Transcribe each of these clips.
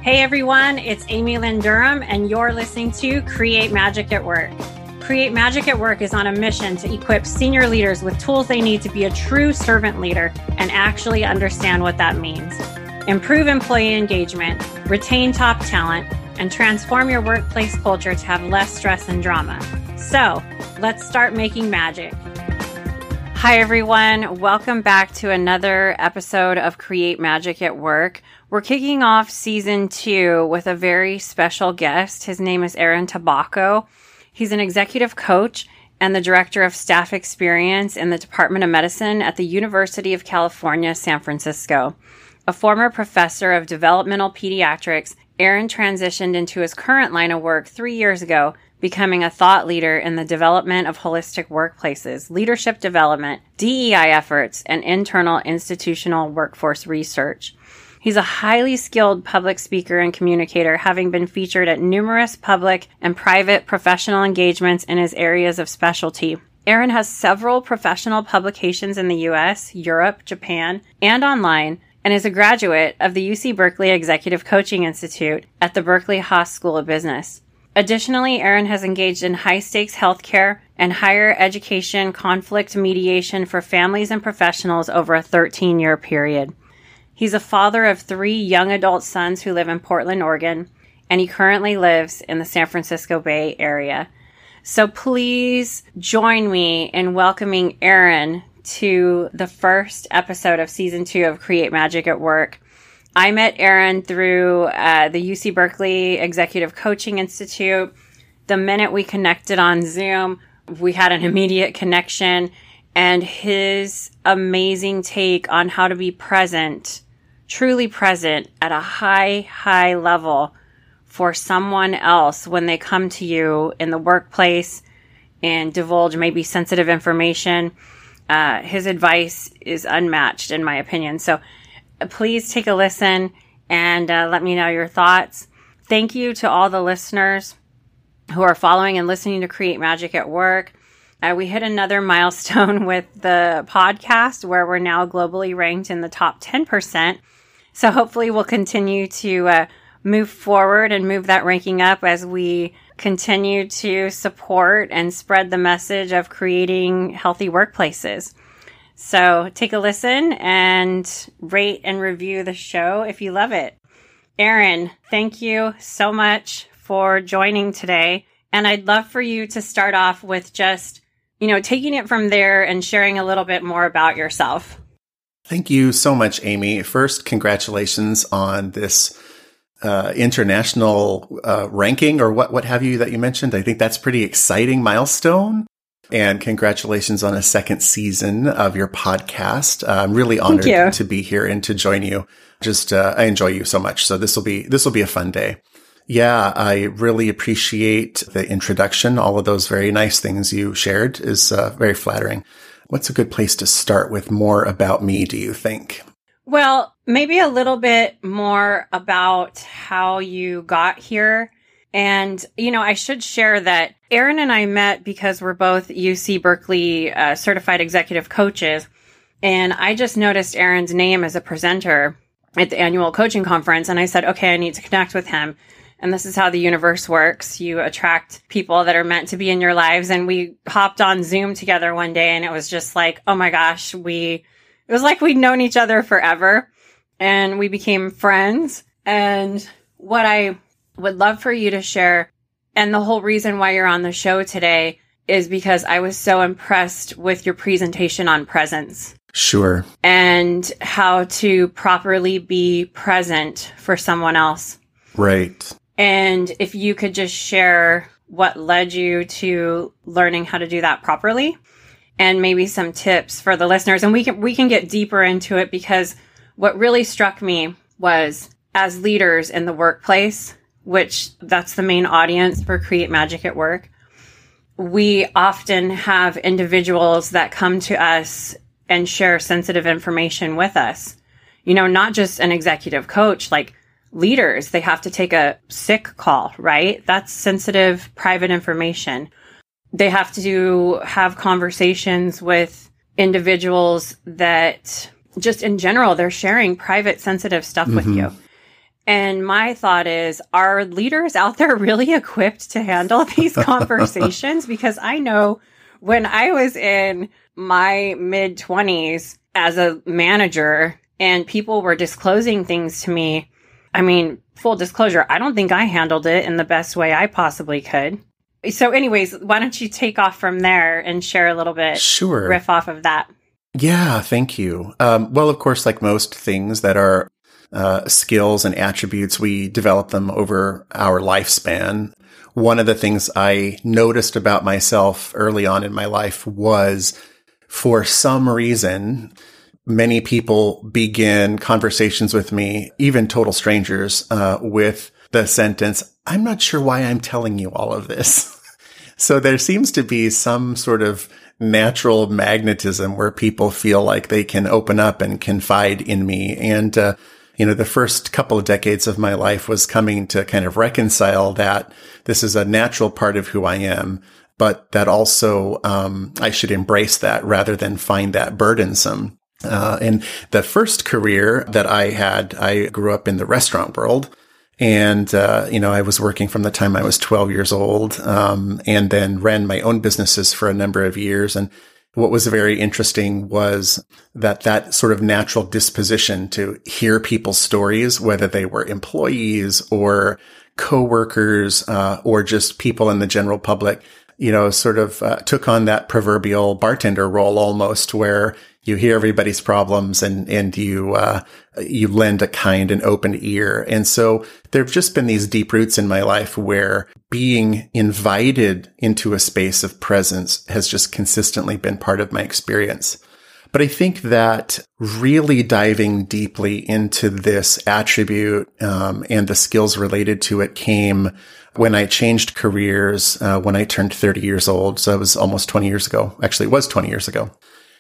Hey everyone, it's Amy Lynn Durham, and you're listening to Create Magic at Work. Create Magic at Work is on a mission to equip senior leaders with tools they need to be a true servant leader and actually understand what that means. Improve employee engagement, retain top talent, and transform your workplace culture to have less stress and drama. So, let's start making magic. Hi everyone, welcome back to another episode of Create Magic at Work. We're kicking off season 2 with a very special guest. His name is Aaron Tabacco. He's an executive coach and the director of staff experience in the Department of Medicine at the University of California, San Francisco. A former professor of developmental pediatrics, Aaron transitioned into his current line of work 3 years ago, becoming a thought leader in the development of holistic workplaces, leadership development, DEI efforts, and internal institutional workforce research. He's a highly skilled public speaker and communicator, having been featured at numerous public and private professional engagements in his areas of specialty. Aaron has several professional publications in the U.S., Europe, Japan, and online, and is a graduate of the UC Berkeley Executive Coaching Institute at the Berkeley Haas School of Business. Additionally, Aaron has engaged in high-stakes healthcare and higher education conflict mediation for families and professionals over a 13-year period. He's a father of 3 young adult sons who live in Portland, Oregon, and he currently lives in the San Francisco Bay Area. So please join me in welcoming Aaron to the first episode of season 2 of Create Magic at Work. I met Aaron through the UC Berkeley Executive Coaching Institute. The minute we connected on Zoom, we had an immediate connection, and his amazing take on how to be present, truly present at a high level for someone else when they come to you in the workplace and divulge maybe sensitive information. His advice is unmatched in my opinion. So please take a listen and let me know your thoughts. Thank you to all the listeners who are following and listening to Create Magic at Work. We hit another milestone with the podcast where we're now globally ranked in the top 10%. So hopefully we'll continue to move forward and move that ranking up as we continue to support and spread the message of creating healthy workplaces. So take a listen and rate and review the show if you love it. Aaron, thank you so much for joining today. And I'd love for you to start off with just, taking it from there and sharing a little bit more about yourself. Thank you so much, Amy. First, congratulations on this international ranking or what have you that you mentioned. I think that's a pretty exciting milestone. And congratulations on a second season of your podcast. I'm really honored to be here and to join you. I enjoy you so much. So this will be a fun day. Yeah, I really appreciate the introduction. All of those very nice things you shared is very flattering. What's a good place to start with more about me, do you think? Well, maybe a little bit more about how you got here. And, I should share that Aaron and I met because we're both UC Berkeley certified executive coaches. And I just noticed Aaron's name as a presenter at the annual coaching conference. And I said, okay, I need to connect with him. And this is how the universe works. You attract people that are meant to be in your lives. And we hopped on Zoom together one day and it was just like, oh my gosh, it was like we'd known each other forever and we became friends. And what I would love for you to share, and the whole reason why you're on the show today, is because I was so impressed with your presentation on presence. Sure. And how to properly be present for someone else. Right. And if you could just share what led you to learning how to do that properly, and maybe some tips for the listeners. And we can get deeper into it, because what really struck me was, as leaders in the workplace, which that's the main audience for Create Magic at Work, we often have individuals that come to us and share sensitive information with us. Not just an executive coach, like leaders, they have to take a sick call, right? That's sensitive, private information. They have to have conversations with individuals that just in general, they're sharing private, sensitive stuff with you. And my thought is, are leaders out there really equipped to handle these conversations? Because I know when I was in my mid-20s as a manager and people were disclosing things to me, I mean, full disclosure, I don't think I handled it in the best way I possibly could. So anyways, why don't you take off from there and share a little bit, Sure. Riff off of that. Yeah, thank you. Well, of course, like most things that are skills and attributes, we develop them over our lifespan. One of the things I noticed about myself early on in my life was, for some reason, many people begin conversations with me, even total strangers, with the sentence, "I'm not sure why I'm telling you all of this." So there seems to be some sort of natural magnetism where people feel like they can open up and confide in me. And, the first couple of decades of my life was coming to kind of reconcile that this is a natural part of who I am, but that also, I should embrace that rather than find that burdensome. And the first career that I had, I grew up in the restaurant world. And, I was working from the time I was 12 years old, and then ran my own businesses for a number of years. And what was very interesting was that sort of natural disposition to hear people's stories, whether they were employees or coworkers, or just people in the general public, sort of took on that proverbial bartender role almost, where you hear everybody's problems and you lend a kind and open ear. And so there have just been these deep roots in my life where being invited into a space of presence has just consistently been part of my experience. But I think that really diving deeply into this attribute, and the skills related to it came when I changed careers, when I turned 30 years old. So it was almost 20 years ago. Actually, it was 20 years ago.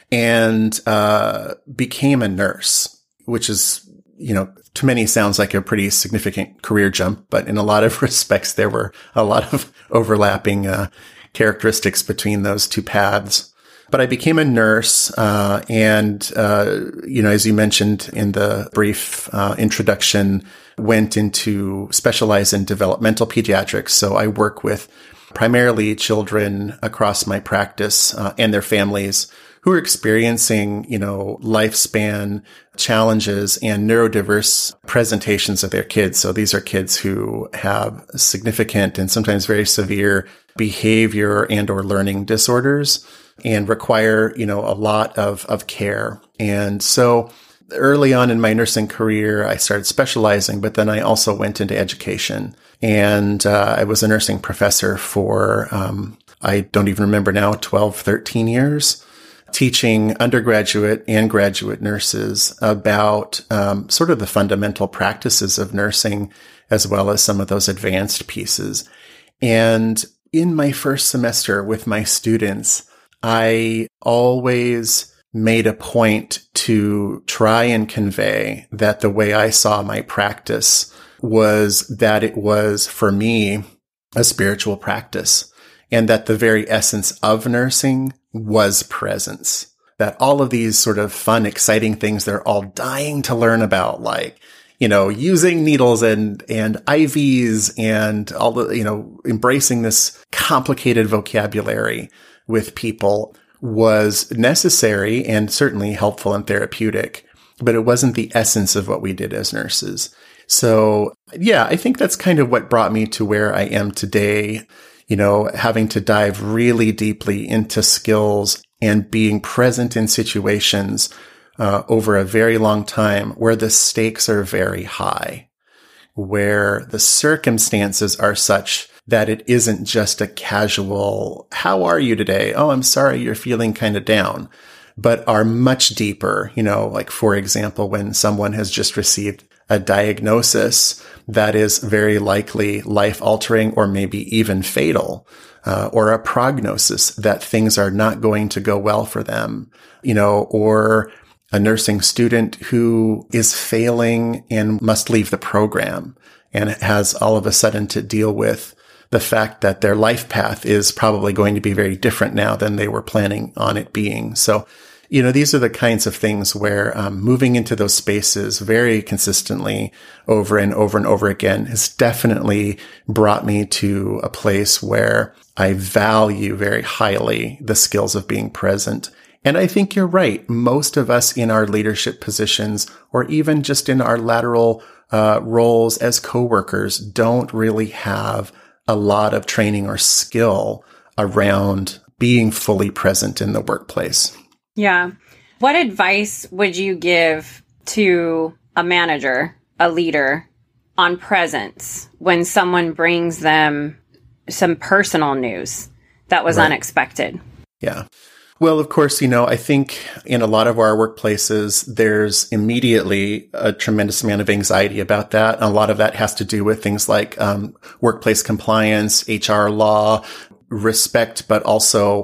And became a nurse, which is, to many sounds like a pretty significant career jump, but in a lot of respects, there were a lot of overlapping characteristics between those two paths. But I became a nurse, and as you mentioned in the brief introduction, went into specialize in developmental pediatrics. So I work with primarily children across my practice and their families who are experiencing, lifespan challenges and neurodiverse presentations of their kids. So these are kids who have significant and sometimes very severe behavior and or learning disorders and require, a lot of care. And so early on in my nursing career, I started specializing, but then I also went into education. And I was a nursing professor for, I don't even remember now, 12, 13 years. Teaching undergraduate and graduate nurses about sort of the fundamental practices of nursing, as well as some of those advanced pieces. And in my first semester with my students, I always made a point to try and convey that the way I saw my practice was that it was, for me, a spiritual practice, and that the very essence of nursing was presence. That all of these sort of fun, exciting things they're all dying to learn about, like, using needles and IVs and all the, embracing this complicated vocabulary with people was necessary and certainly helpful and therapeutic, but it wasn't the essence of what we did as nurses. So yeah, I think that's kind of what brought me to where I am today. Having to dive really deeply into skills and being present in situations over a very long time where the stakes are very high, where the circumstances are such that it isn't just a casual, "How are you today? Oh, I'm sorry, you're feeling kind of down," but are much deeper, like, for example, when someone has just received a diagnosis that is very likely life-altering or maybe even fatal, or a prognosis that things are not going to go well for them, or a nursing student who is failing and must leave the program and has all of a sudden to deal with the fact that their life path is probably going to be very different now than they were planning on it being. So These are the kinds of things where moving into those spaces very consistently over and over and over again has definitely brought me to a place where I value very highly the skills of being present. And I think you're right. Most of us in our leadership positions, or even just in our lateral roles as coworkers, don't really have a lot of training or skill around being fully present in the workplace. Yeah. What advice would you give to a manager, a leader, on presence when someone brings them some personal news that was unexpected? Yeah. Well, of course, I think in a lot of our workplaces, there's immediately a tremendous amount of anxiety about that. And a lot of that has to do with things like workplace compliance, HR law, respect, but also,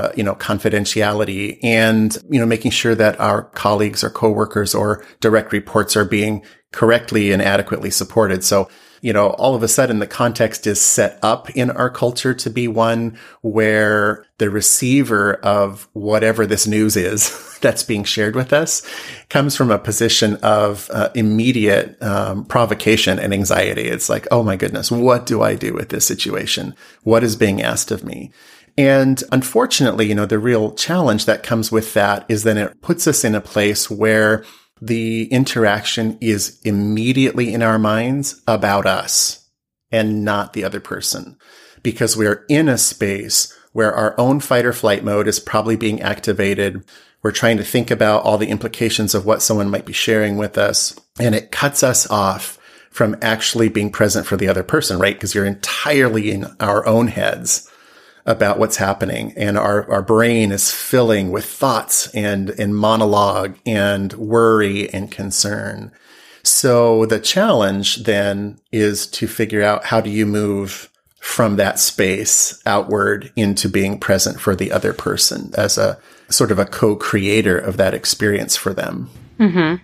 confidentiality and, making sure that our colleagues or coworkers or direct reports are being correctly and adequately supported. So, all of a sudden the context is set up in our culture to be one where the receiver of whatever this news is that's being shared with us comes from a position of immediate provocation and anxiety. It's like, oh my goodness, what do I do with this situation? What is being asked of me? And unfortunately, the real challenge that comes with that is that it puts us in a place where the interaction is immediately in our minds about us and not the other person, because we are in a space where our own fight or flight mode is probably being activated. We're trying to think about all the implications of what someone might be sharing with us, and it cuts us off from actually being present for the other person, right? Because you're entirely in our own heads about what's happening. And our brain is filling with thoughts and monologue and worry and concern. So the challenge then is to figure out, how do you move from that space outward into being present for the other person as a sort of a co-creator of that experience for them. Mm-hmm.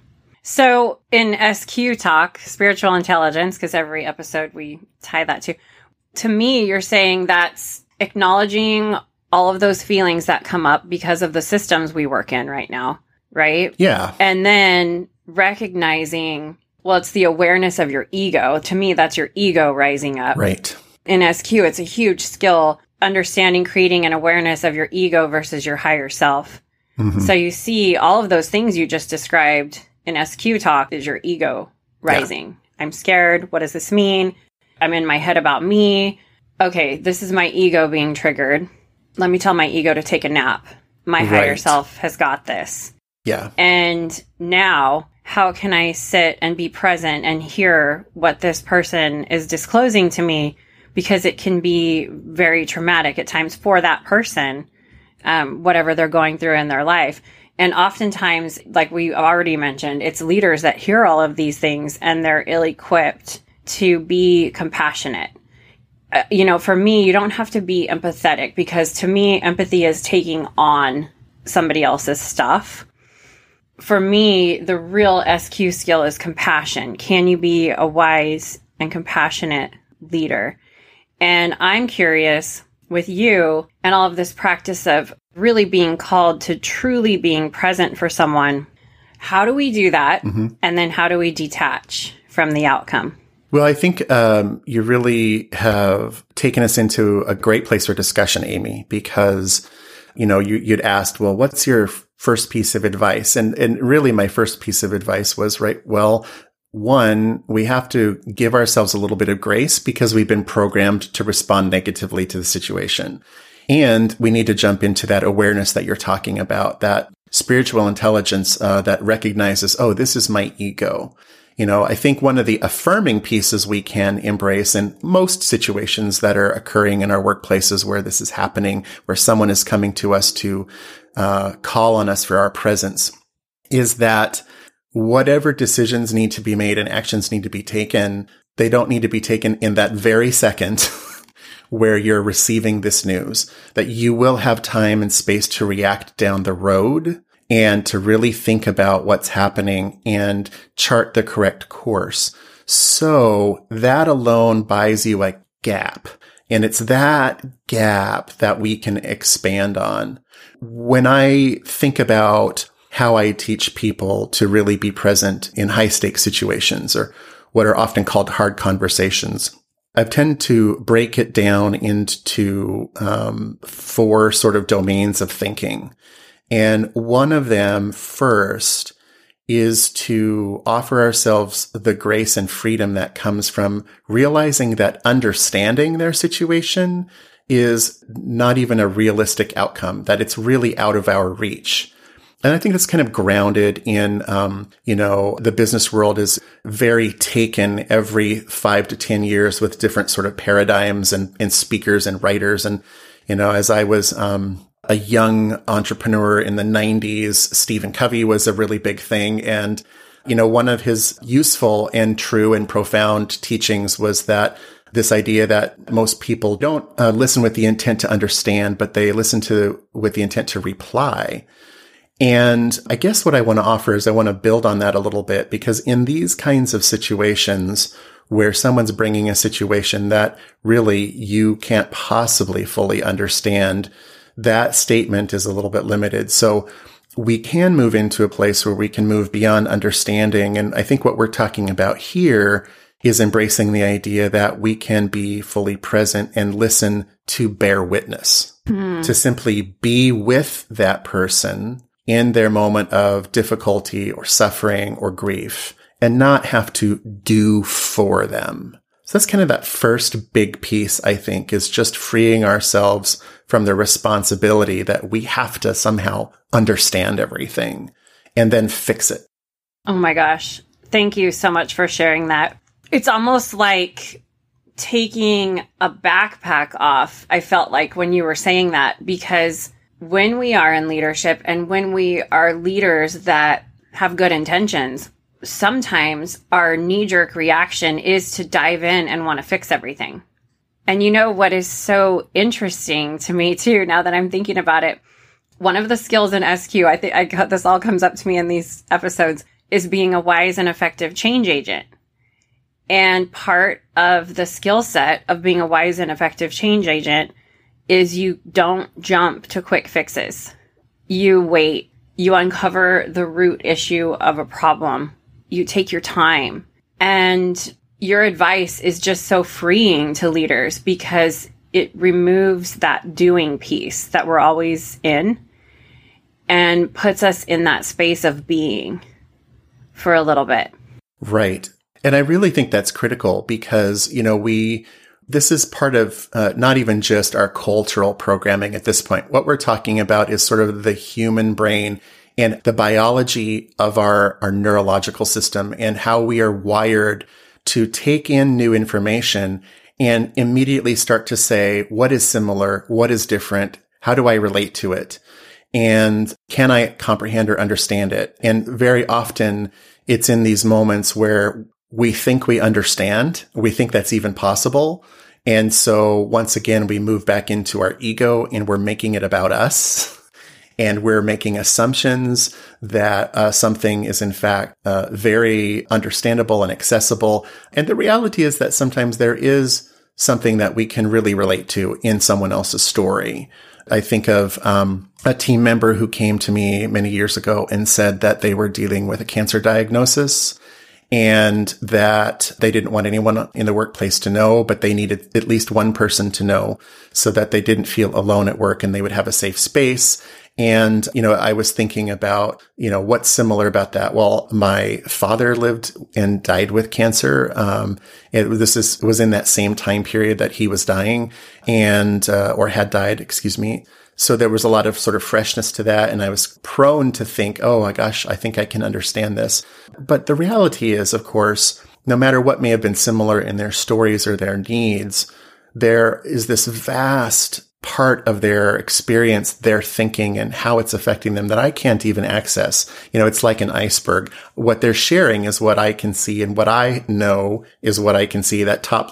So in SQ Talk, spiritual intelligence, because every episode we tie that to me, you're saying that's acknowledging all of those feelings that come up because of the systems we work in right now, right? Yeah. And then recognizing, well, it's the awareness of your ego. To me, that's your ego rising up. Right. In SQ, it's a huge skill, understanding, creating an awareness of your ego versus your higher self. Mm-hmm. So you see all of those things you just described in SQ Talk is your ego rising. Yeah. I'm scared. What does this mean? I'm in my head about me. Okay, this is my ego being triggered. Let me tell my ego to take a nap. My higher self has got this. Yeah. And now, how can I sit and be present and hear what this person is disclosing to me? Because it can be very traumatic at times for that person, whatever they're going through in their life. And oftentimes, like we already mentioned, it's leaders that hear all of these things and they're ill-equipped to be compassionate. For me, you don't have to be empathetic, because to me, empathy is taking on somebody else's stuff. For me, the real SQ skill is compassion. Can you be a wise and compassionate leader? And I'm curious with you and all of this practice of really being called to truly being present for someone. How do we do that? Mm-hmm. And then how do we detach from the outcome? Well, I think you really have taken us into a great place for discussion, Amy, because, you'd asked, well, what's your first piece of advice? And really my first piece of advice was, one, we have to give ourselves a little bit of grace because we've been programmed to respond negatively to the situation. And we need to jump into that awareness that you're talking about, that spiritual intelligence that recognizes, oh, this is my ego. I think one of the affirming pieces we can embrace in most situations that are occurring in our workplaces where this is happening, where someone is coming to us to call on us for our presence, is that whatever decisions need to be made and actions need to be taken, they don't need to be taken in that very second where you're receiving this news, that you will have time and space to react down the road and to really think about what's happening and chart the correct course. So that alone buys you a gap. And it's that gap that we can expand on. when I think about how I teach people to really be present in high stakes situations, or what are often called hard conversations, I tend to break it down into 4 sort of domains of thinking. And one of them first is to offer ourselves the grace and freedom that comes from realizing that understanding their situation is not even a realistic outcome, that it's really out of our reach. And I think that's kind of grounded in, the business world is very taken every 5 to 10 years with different sort of paradigms and speakers and writers. And, as I was, a young entrepreneur in the 90s, Stephen Covey was a really big thing. And, one of his useful and true and profound teachings was that this idea that most people don't listen with the intent to understand, but they listen with the intent to reply. And I guess what I want to offer is I want to build on that a little bit, because in these kinds of situations where someone's bringing a situation that really you can't possibly fully understand, that statement is a little bit limited. So we can move into a place where we can move beyond understanding. And I think what we're talking about here is embracing the idea that we can be fully present and listen to bear witness, to simply be with that person in their moment of difficulty or suffering or grief, and not have to do for them. So that's kind of that first big piece, I think, is just freeing ourselves from the responsibility that we have to somehow understand everything and then fix it. Oh my gosh. Thank you so much for sharing that. It's almost like taking a backpack off, I felt like, when you were saying that, because when we are in leadership and when we are leaders that have good intentions, sometimes our knee-jerk reaction is to dive in and want to fix everything. And what is so interesting to me too, now that I'm thinking about it, one of the skills in SQ, I think this all comes up to me in these episodes, is being a wise and effective change agent. And part of the skill set of being a wise and effective change agent is you don't jump to quick fixes. You wait. You uncover the root issue of a problem. You take your time. And your advice is just so freeing to leaders because it removes that doing piece that we're always in and puts us in that space of being for a little bit. Right. And I really think that's critical because, this is part of not even just our cultural programming at this point. What we're talking about is sort of the human brain and the biology of our neurological system and how we are wired to take in new information and immediately start to say, what is similar? What is different? How do I relate to it? And can I comprehend or understand it? And very often it's in these moments where we think we understand. We think that's even possible. And so once again, we move back into our ego and we're making it about us. And we're making assumptions that something is in fact very understandable and accessible. And the reality is that sometimes there is something that we can really relate to in someone else's story. I think of a team member who came to me many years ago and said that they were dealing with a cancer diagnosis and that they didn't want anyone in the workplace to know, but they needed at least one person to know so that they didn't feel alone at work and they would have a safe space. And, I was thinking about, what's similar about that? Well, my father lived and died with cancer. This was in that same time period that he was dying or had died, excuse me. So there was a lot of sort of freshness to that. And I was prone to think, oh my gosh, I think I can understand this. But the reality is, of course, no matter what may have been similar in their stories or their needs, there is this vast part of their experience, their thinking, and how it's affecting them that I can't even access. It's like an iceberg. What they're sharing is what I can see, and what I know is what I can see, that top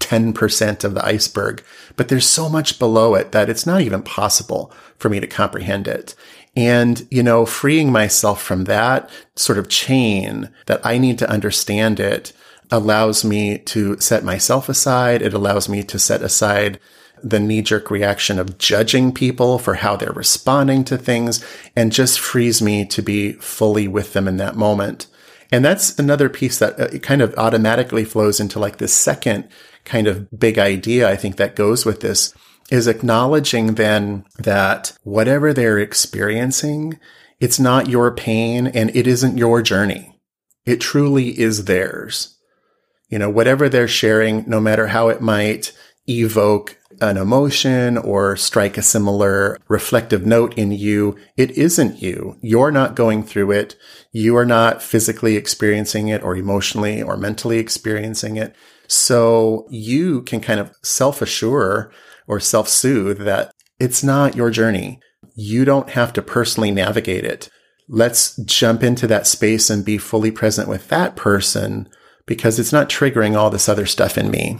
10% of the iceberg. But there's so much below it that it's not even possible for me to comprehend it. And, freeing myself from that sort of chain that I need to understand it allows me to set myself aside. It allows me to set aside the knee-jerk reaction of judging people for how they're responding to things, and just frees me to be fully with them in that moment. And that's another piece that it kind of automatically flows into like this second kind of big idea, I think, that goes with this, is acknowledging then that whatever they're experiencing, it's not your pain and it isn't your journey. It truly is theirs. You know, whatever they're sharing, no matter how it might evoke an emotion or strike a similar reflective note in you, it isn't you. You're not going through it. You are not physically experiencing it or emotionally or mentally experiencing it. So you can kind of self-assure or self-soothe that it's not your journey. You don't have to personally navigate it. Let's jump into that space and be fully present with that person because it's not triggering all this other stuff in me.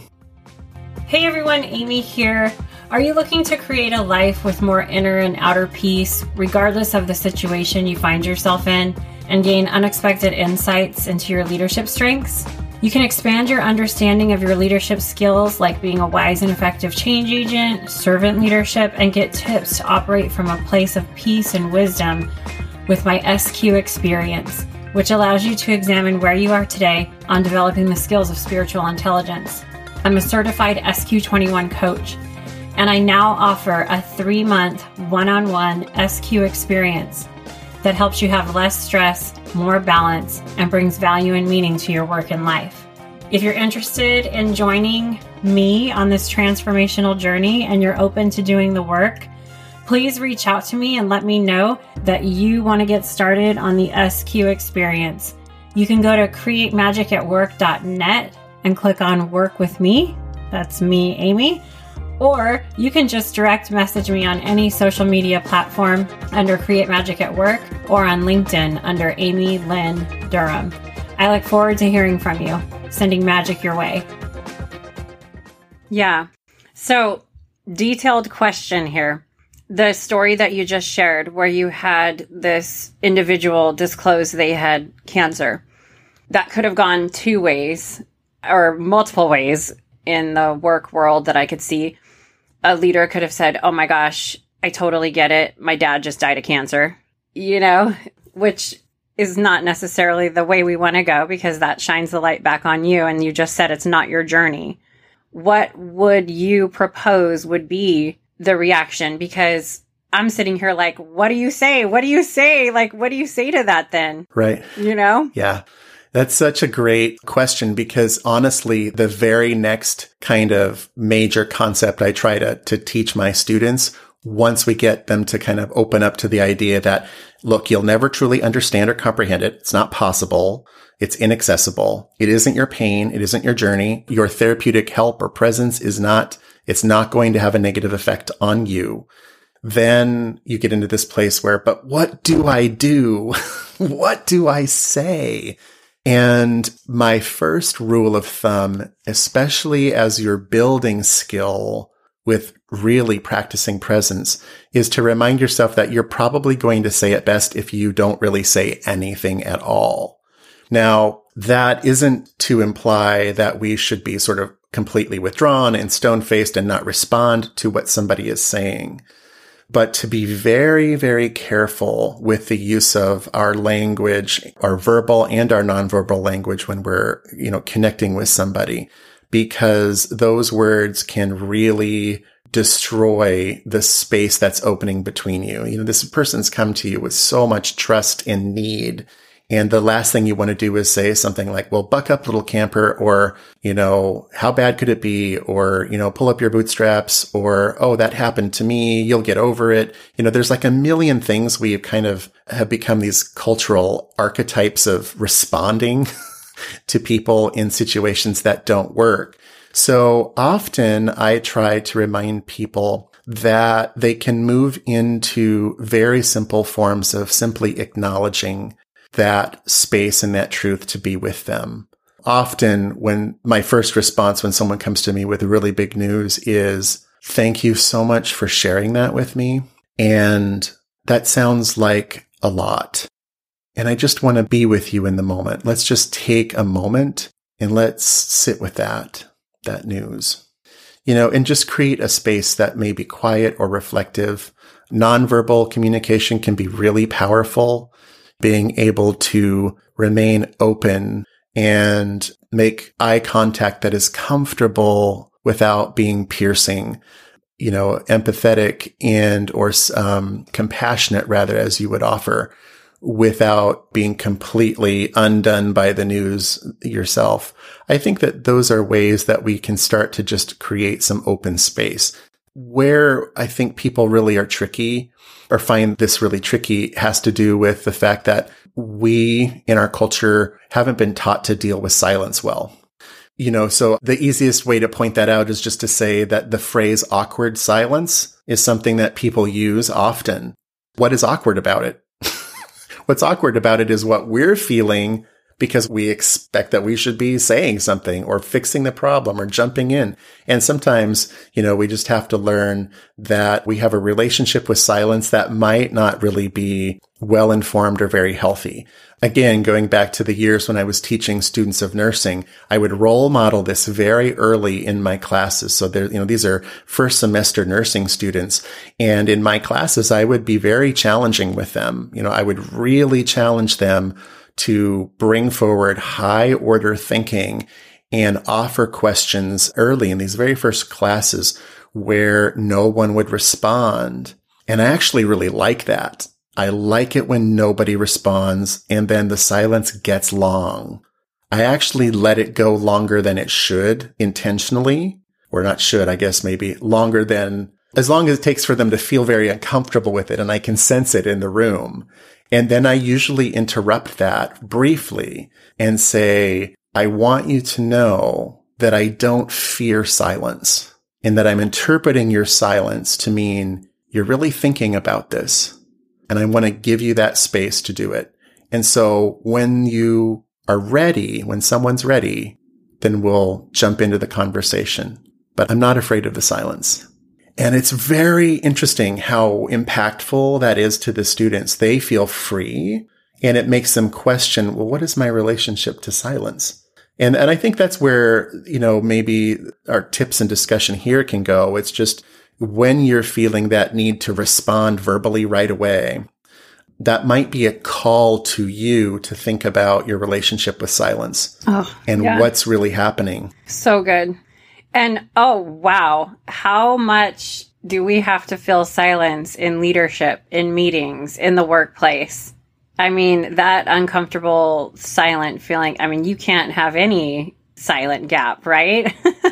Hey everyone, Amy here. Are you looking to create a life with more inner and outer peace, regardless of the situation you find yourself in, and gain unexpected insights into your leadership strengths? You can expand your understanding of your leadership skills, like being a wise and effective change agent, servant leadership, and get tips to operate from a place of peace and wisdom with my SQ experience, which allows you to examine where you are today on developing the skills of spiritual intelligence. I'm a certified SQ21 coach, and I now offer a 3-month one-on-one SQ experience that helps you have less stress, more balance, and brings value and meaning to your work and life. If you're interested in joining me on this transformational journey and you're open to doing the work, please reach out to me and let me know that you want to get started on the SQ experience. You can go to createmagicatwork.net and click on Work With Me. That's me, Amy. Or you can just direct message me on any social media platform under Create Magic at Work or on LinkedIn under Amy Lynn Durham. I look forward to hearing from you. Sending magic your way. Yeah. So, detailed question here. The story that you just shared where you had this individual disclose they had cancer, that could have gone 2 ways or multiple ways in the work world that I could see. A leader could have said, oh my gosh, I totally get it. My dad just died of cancer, which is not necessarily the way we want to go because that shines the light back on you. And you just said it's not your journey. What would you propose would be the reaction? Because I'm sitting here like, what do you say? What do you say? Like, what do you say to that then? Right. Yeah. That's such a great question because honestly, the very next kind of major concept I try to teach my students, once we get them to kind of open up to the idea that, look, you'll never truly understand or comprehend it. It's not possible. It's inaccessible. It isn't your pain. It isn't your journey. Your therapeutic help or presence it's not going to have a negative effect on you. Then you get into this place where, but what do I do? What do I say? And my first rule of thumb, especially as you're building skill with really practicing presence, is to remind yourself that you're probably going to say it best if you don't really say anything at all. Now, that isn't to imply that we should be sort of completely withdrawn and stone-faced and not respond to what somebody is saying, but to be very, very careful with the use of our language, our verbal and our nonverbal language when we're, connecting with somebody, because those words can really destroy the space that's opening between you. This person's come to you with so much trust and need. And the last thing you want to do is say something like, well, buck up, little camper, or, how bad could it be? Or, pull up your bootstraps, or, oh, that happened to me. You'll get over it. There's like a million things we kind of have become these cultural archetypes of responding to people in situations that don't work. So often I try to remind people that they can move into very simple forms of simply acknowledging that space and that truth to be with them. Often when my first response when someone comes to me with really big news is, thank you so much for sharing that with me. And that sounds like a lot. And I just want to be with you in the moment. Let's just take a moment and let's sit with that news. and just create a space that may be quiet or reflective. Nonverbal communication can be really powerful. Being able to remain open and make eye contact that is comfortable without being piercing, empathetic and or compassionate, rather, as you would offer, without being completely undone by the news yourself. I think that those are ways that we can start to just create some open space. Where I think people really are tricky or find this really tricky has to do with the fact that we in our culture haven't been taught to deal with silence well. So the easiest way to point that out is just to say that the phrase awkward silence is something that people use often. What is awkward about it? What's awkward about it is what we're feeling because we expect that we should be saying something or fixing the problem or jumping in. And sometimes, we just have to learn that we have a relationship with silence that might not really be well-informed or very healthy. Again, going back to the years when I was teaching students of nursing, I would role model this very early in my classes. So these are first semester nursing students. And in my classes, I would be very challenging with them. I would really challenge them to bring forward high order thinking and offer questions early in these very first classes where no one would respond. And I actually really like that. I like it when nobody responds and then the silence gets long. I actually let it go longer than it should intentionally, or not should, I guess maybe longer than, as long as it takes for them to feel very uncomfortable with it and I can sense it in the room. And then I usually interrupt that briefly and say, I want you to know that I don't fear silence and that I'm interpreting your silence to mean you're really thinking about this. And I want to give you that space to do it. And so when you are ready, when someone's ready, then we'll jump into the conversation. But I'm not afraid of the silence. And it's very interesting how impactful that is to the students. They feel free and it makes them question, well, what is my relationship to silence? And I think that's where, maybe our tips and discussion here can go. It's just when you're feeling that need to respond verbally right away, that might be a call to you to think about your relationship with silence and what's really happening. So good. And oh, wow. How much do we have to feel silence in leadership, in meetings, in the workplace? I mean, that uncomfortable, silent feeling. I mean, you can't have any silent gap, right?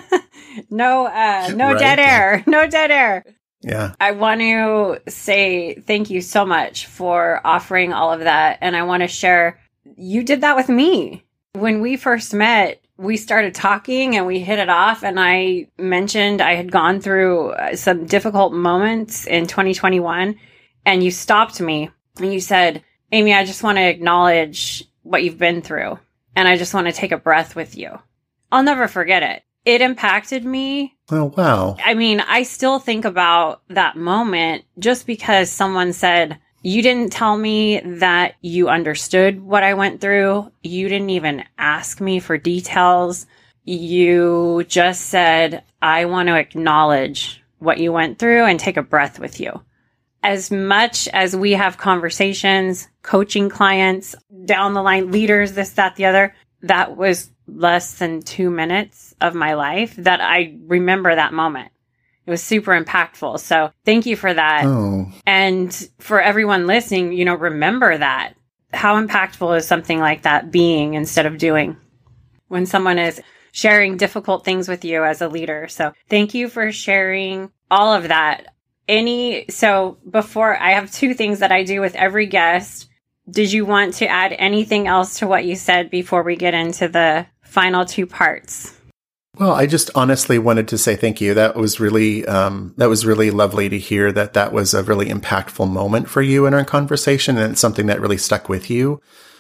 No right. Dead air. No dead air. Yeah. I want to say thank you so much for offering all of that. And I want to share, you did that with me. When we first met, we started talking and we hit it off. And I mentioned I had gone through some difficult moments in 2021. And you stopped me and you said, Amy, I just want to acknowledge what you've been through. And I just want to take a breath with you. I'll never forget it. It impacted me. Oh, wow. I mean, I still think about that moment just because someone said, you didn't tell me that you understood what I went through. You didn't even ask me for details. You just said, I want to acknowledge what you went through and take a breath with you. As much as we have conversations, coaching clients, down the line, leaders, this, that, the other, that was less than 2 minutes of my life that I remember that moment. It was super impactful. So thank you for that. Oh. And for everyone listening, remember that. How impactful is something like that being instead of doing when someone is sharing difficult things with you as a leader? So thank you for sharing all of that. So before, I have 2 things that I do with every guest. Did you want to add anything else to what you said before we get into the final 2 parts? Well, I just honestly wanted to say thank you. That was really lovely to hear that was a really impactful moment for you in our conversation. And it's something that really stuck with you.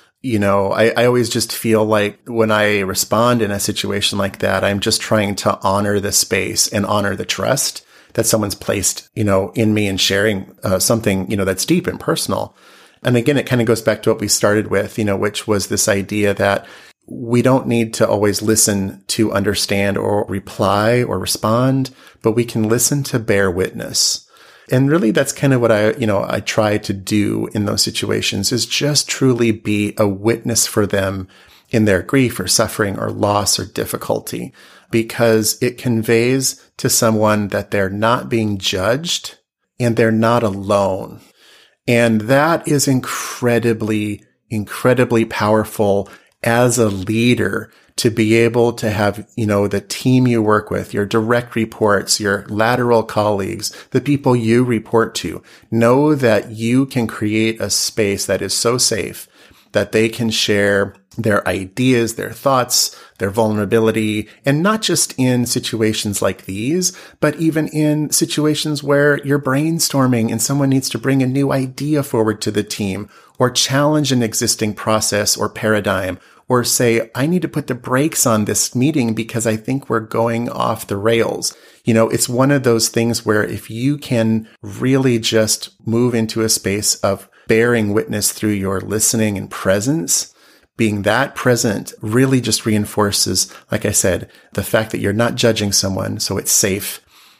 I always just feel like when I respond in a situation like that, I'm just trying to honor the space and honor the trust that someone's placed, in me and sharing something, that's deep and personal. And again, it kind of goes back to what we started with, which was this idea that we don't need to always listen to understand or reply or respond, but we can listen to bear witness. And really, that's kind of what I try to do in those situations, is just truly be a witness for them in their grief or suffering or loss or difficulty, because it conveys to someone that they're not being judged and they're not alone. And that is incredibly, incredibly powerful as a leader, to be able to have, the team you work with, your direct reports, your lateral colleagues, the people you report to, know that you can create a space that is so safe that they can share their ideas, their thoughts, their vulnerability, and not just in situations like these, but even in situations where you're brainstorming and someone needs to bring a new idea forward to the team, or challenge an existing process or paradigm, or say, I need to put the brakes on this meeting because I think we're going off the rails. It's one of those things where if you can really just move into a space of bearing witness through your listening and presence, being that present really just reinforces, like I said, the fact that you're not judging someone, so it's safe.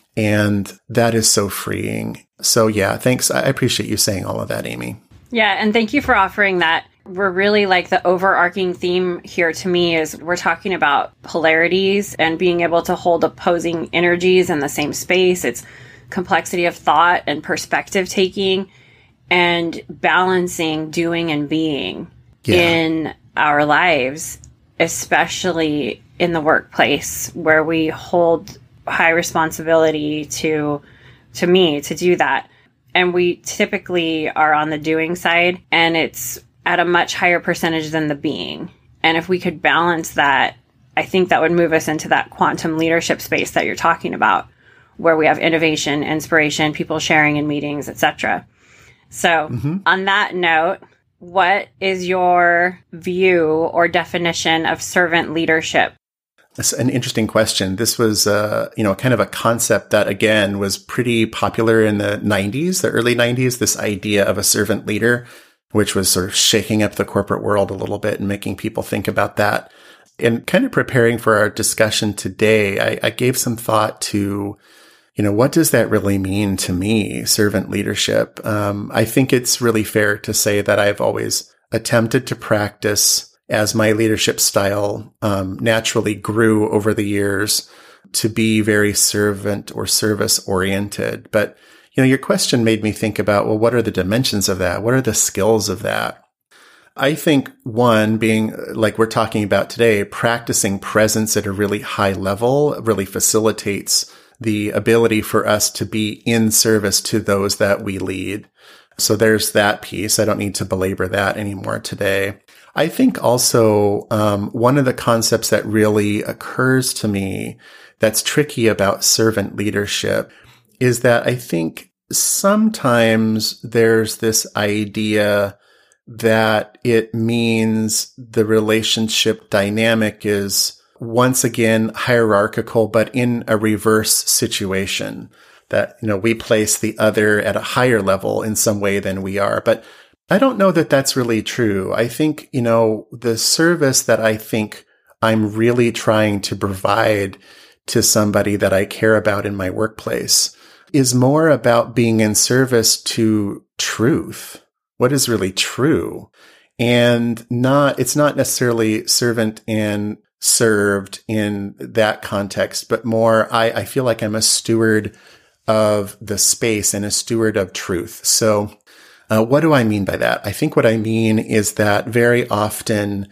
And that is so freeing. So yeah, thanks. I appreciate you saying all of that, Amy. Yeah, and thank you for offering that. We're really like the overarching theme here to me is we're talking about polarities and being able to hold opposing energies in the same space. It's complexity of thought and perspective taking and balancing doing and being in our lives, especially in the workplace where we hold high responsibility to me to do that. And we typically are on the doing side, and it's at a much higher percentage than the being. And if we could balance that, I think that would move us into that quantum leadership space that you're talking about, where we have innovation, inspiration, people sharing in meetings, etc. So on that note, what is your view or definition of servant leadership? That's an interesting question. This was, kind of a concept that, again, was pretty popular in the 90s, the early 90s, this idea of a servant leader, which was sort of shaking up the corporate world a little bit and making people think about that. And kind of preparing for our discussion today, I gave some thought to, what does that really mean to me, servant leadership? I think it's really fair to say that I've always attempted to practice, as my leadership style naturally grew over the years, to be very servant or service oriented. But, your question made me think about, well, what are the dimensions of that? What are the skills of that? I think one being, like we're talking about today, practicing presence at a really high level really facilitates the ability for us to be in service to those that we lead. So there's that piece. I don't need to belabor that anymore today. I think also one of the concepts that really occurs to me that's tricky about servant leadership is that I think sometimes there's this idea that it means the relationship dynamic is once again hierarchical, but in a reverse situation, that, we place the other at a higher level in some way than we are. But I don't know that that's really true. I think, the service that I think I'm really trying to provide to somebody that I care about in my workplace is more about being in service to truth. What is really true? And it's not necessarily servant and served in that context, but more, I feel like I'm a steward of the space and a steward of truth. So what do I mean by that? I think what I mean is that very often,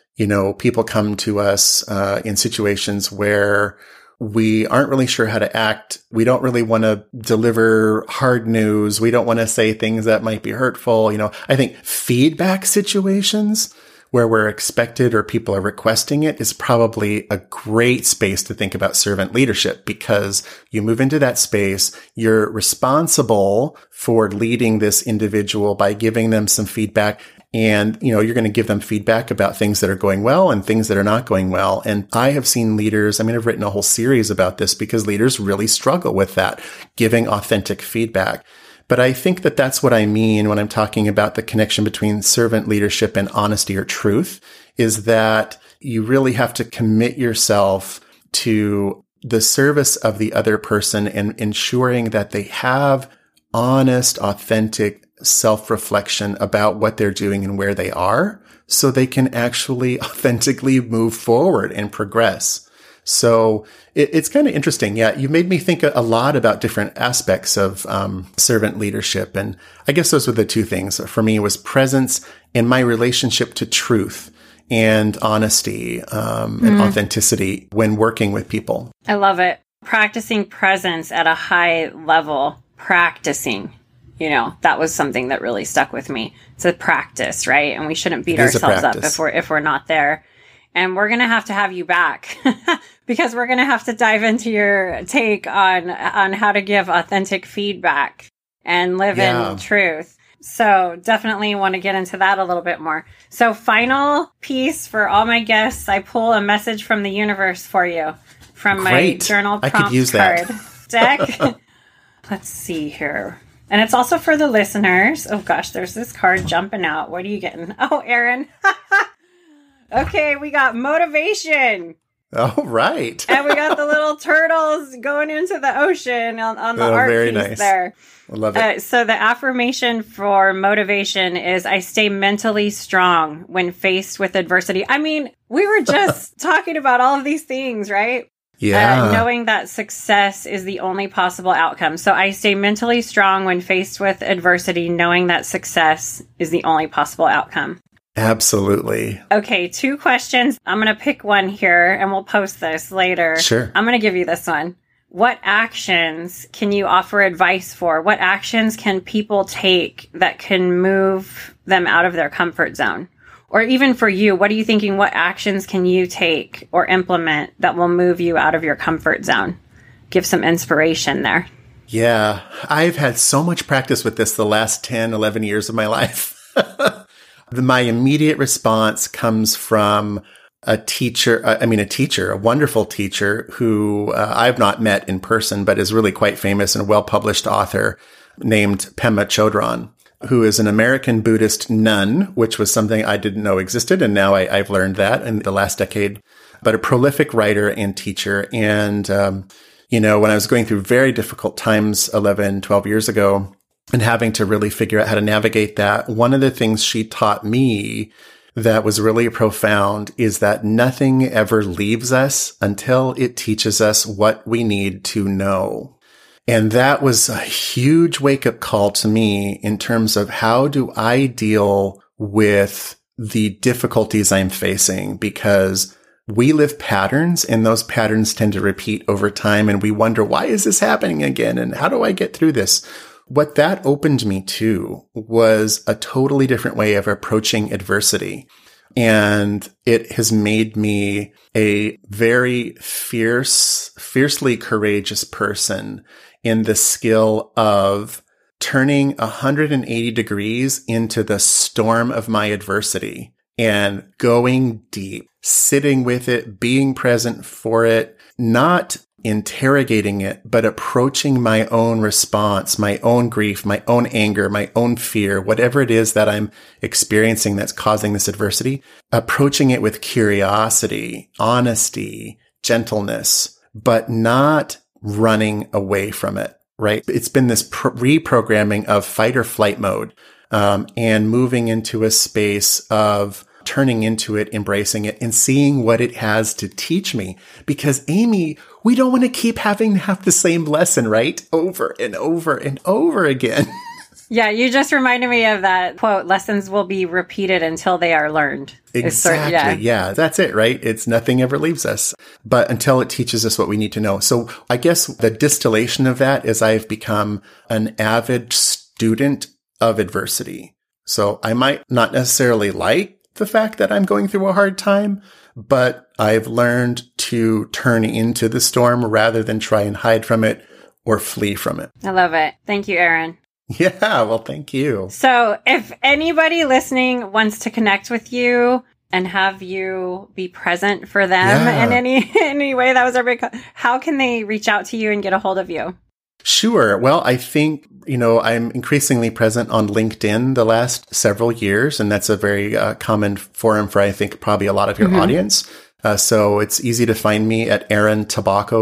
people come to us in situations where we aren't really sure how to act. We don't really want to deliver hard news. We don't want to say things that might be hurtful. I think feedback situations where we're expected or people are requesting it is probably a great space to think about servant leadership, because you move into that space, you're responsible for leading this individual by giving them some feedback. And, you're going to give them feedback about things that are going well and things that are not going well. And I have seen leaders, I've written a whole series about this because leaders really struggle with that, giving authentic feedback. But I think that that's what I mean when I'm talking about the connection between servant leadership and honesty or truth, is that you really have to commit yourself to the service of the other person and ensuring that they have honest, authentic self-reflection about what they're doing and where they are, so they can actually authentically move forward and progress. So it's kind of interesting. Yeah, you made me think a lot about different aspects of servant leadership. And I guess those were the two things. For me, was presence and my relationship to truth and honesty and authenticity when working with people. I love it. Practicing presence at a high level, practicing. That was something that really stuck with me. It's a practice, right? And we shouldn't beat ourselves up if we're not there. And we're going to have you back because we're going to have to dive into your take on how to give authentic feedback and live in truth. So definitely want to get into that a little bit more. So final piece for all my guests, I pull a message from the universe for you from my journal prompt card deck. Let's see here. And it's also for the listeners. Oh gosh, there's this card jumping out. What are you getting? Oh, Aaron. Okay, we got motivation. Oh, right. And we got the little turtles going into the ocean on the art very piece nice. there. I love it. So the affirmation for motivation is, I stay mentally strong when faced with adversity. I mean, we were just talking about all of these things, right? Yeah. Knowing that success is the only possible outcome. So I stay mentally strong when faced with adversity, knowing that success is the only possible outcome. Absolutely. Okay, 2 questions. I'm going to pick one here and we'll post this later. Sure. I'm going to give you this one. What actions can you offer advice for? What actions can people take that can move them out of their comfort zone? Or even for you, what are you thinking? What actions can you take or implement that will move you out of your comfort zone? Give some inspiration there. Yeah, I've had so much practice with this the last 10, 11 years of my life. My immediate response comes from a wonderful teacher who I've not met in person, but is really quite famous and a well-published author named Pema Chodron, who is an American Buddhist nun, which was something I didn't know existed. And now I've learned that in the last decade, but a prolific writer and teacher. And, when I was going through very difficult times 11, 12 years ago, and having to really figure out how to navigate that, one of the things she taught me that was really profound is that nothing ever leaves us until it teaches us what we need to know. And that was a huge wake-up call to me in terms of how do I deal with the difficulties I'm facing, because we live patterns and those patterns tend to repeat over time. And we wonder, why is this happening again? And how do I get through this? What that opened me to was a totally different way of approaching adversity. And it has made me a very fiercely courageous person in the skill of turning 180 degrees into the storm of my adversity and going deep, sitting with it, being present for it, not interrogating it, but approaching my own response, my own grief, my own anger, my own fear, whatever it is that I'm experiencing that's causing this adversity, approaching it with curiosity, honesty, gentleness, but not running away from it, right? It's been this reprogramming of fight or flight mode, and moving into a space of turning into it, embracing it, and seeing what it has to teach me. Because Amy, we don't want to keep having to have the same lesson, right? Over and over and over again. Yeah, you just reminded me of that quote, lessons will be repeated until they are learned. Exactly. Yeah, that's it, right? It's nothing ever leaves us, but until it teaches us what we need to know. So I guess the distillation of that is I've become an avid student of adversity. So I might not necessarily like the fact that I'm going through a hard time, but I've learned to turn into the storm rather than try and hide from it or flee from it. I love it. Thank you, Aaron. Yeah, well, thank you. So if anybody listening wants to connect with you and have you be present for them in any way, that was our big, how can they reach out to you and get a hold of you? Sure. Well, I think, I'm increasingly present on LinkedIn the last several years, and that's a very common forum for, I think, probably a lot of your audience. So it's easy to find me at Aaron Tabacco,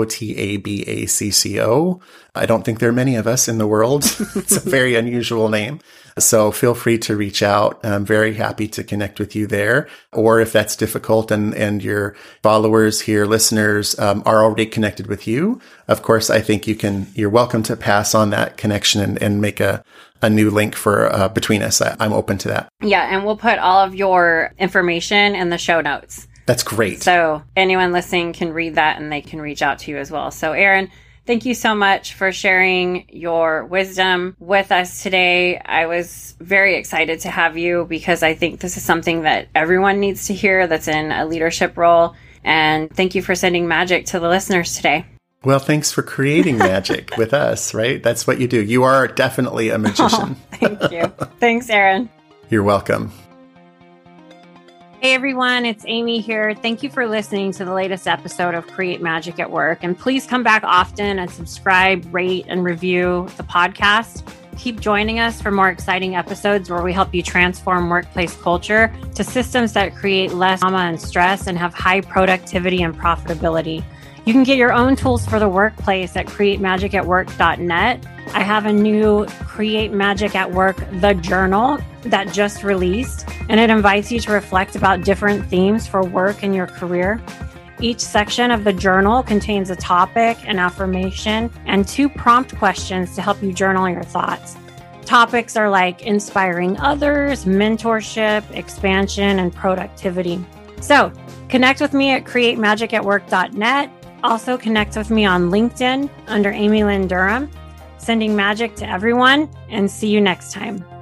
Tabacco. I don't think there are many of us in the world. It's a very unusual name. So feel free to reach out. I'm very happy to connect with you there. Or if that's difficult and your followers here, listeners, are already connected with you, of course, I think you're welcome to pass on that connection and make a new link for between us. I'm open to that. Yeah. And we'll put all of your information in the show notes. That's great. So anyone listening can read that and they can reach out to you as well. So Aaron, thank you so much for sharing your wisdom with us today. I was very excited to have you because I think this is something that everyone needs to hear that's in a leadership role. And thank you for sending magic to the listeners today. Well, thanks for creating magic with us, right? That's what you do. You are definitely a magician. Oh, thank you. Thanks, Aaron. You're welcome. Hey everyone, it's Amy here. Thank you for listening to the latest episode of Create Magic at Work. And please come back often and subscribe, rate, and review the podcast. Keep joining us for more exciting episodes where we help you transform workplace culture to systems that create less drama and stress and have high productivity and profitability. You can get your own tools for the workplace at createmagicatwork.net. I have a new Create Magic at Work, the journal that just released, and it invites you to reflect about different themes for work and your career. Each section of the journal contains a topic, an affirmation, and 2 prompt questions to help you journal your thoughts. Topics are like inspiring others, mentorship, expansion, and productivity. So connect with me at createmagicatwork.net. Also connect with me on LinkedIn under Amy Lynn Durham. Sending magic to everyone, and see you next time.